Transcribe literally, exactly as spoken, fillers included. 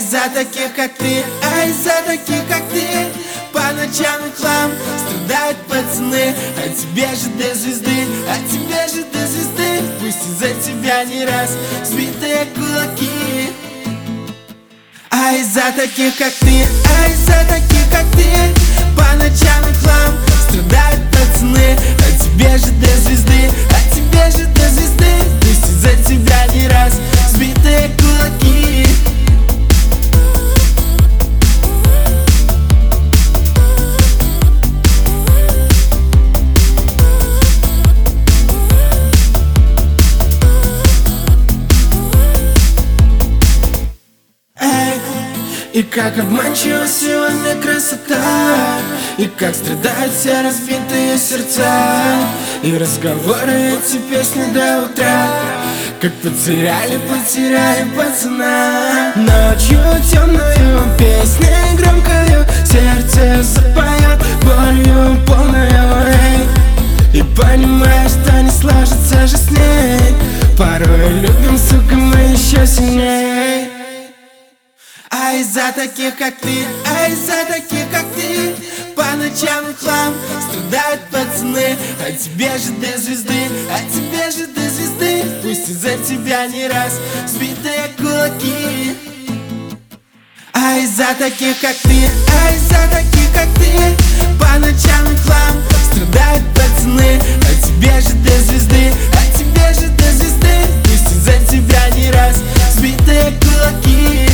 за таких как ты, ай, за таких как ты. По ночам и хлам страдают пацаны, а тебе же до звезды, а тебе же до звезды. Пусть из-за тебя не раз сбитые кулаки. Ай, за таких как ты, ай, за таких как ты. По ночам и хлам страдают пацаны, а тебе же до звезды, а тебе же до звезды. Пусть из-за тебя не раз сбитые кулаки. И как обманчива сегодня красота, и как страдают все разбитые сердца. И разговоры, эти песни до утра, как потеряли, потеряли пацана. Ночью темную песней громкою сердце запоет болью полною, эй. И понимаешь, что не сложится же с ней. Порой любим, сука, мы еще сильней. Ай, за таких как ты, ай, за таких как ты. По ночам и хлам страдают пацаны, а тебе же до звезды, а тебе же до звезды. Пусть из-за тебя не раз сбитые кулаки. Ай, за таких как ты, ай, за таких как ты. По ночам и хлам страдают пацаны, а тебе же до звезды, а тебе же до звезды. Пусть из-за тебя не раз сбитые кулаки.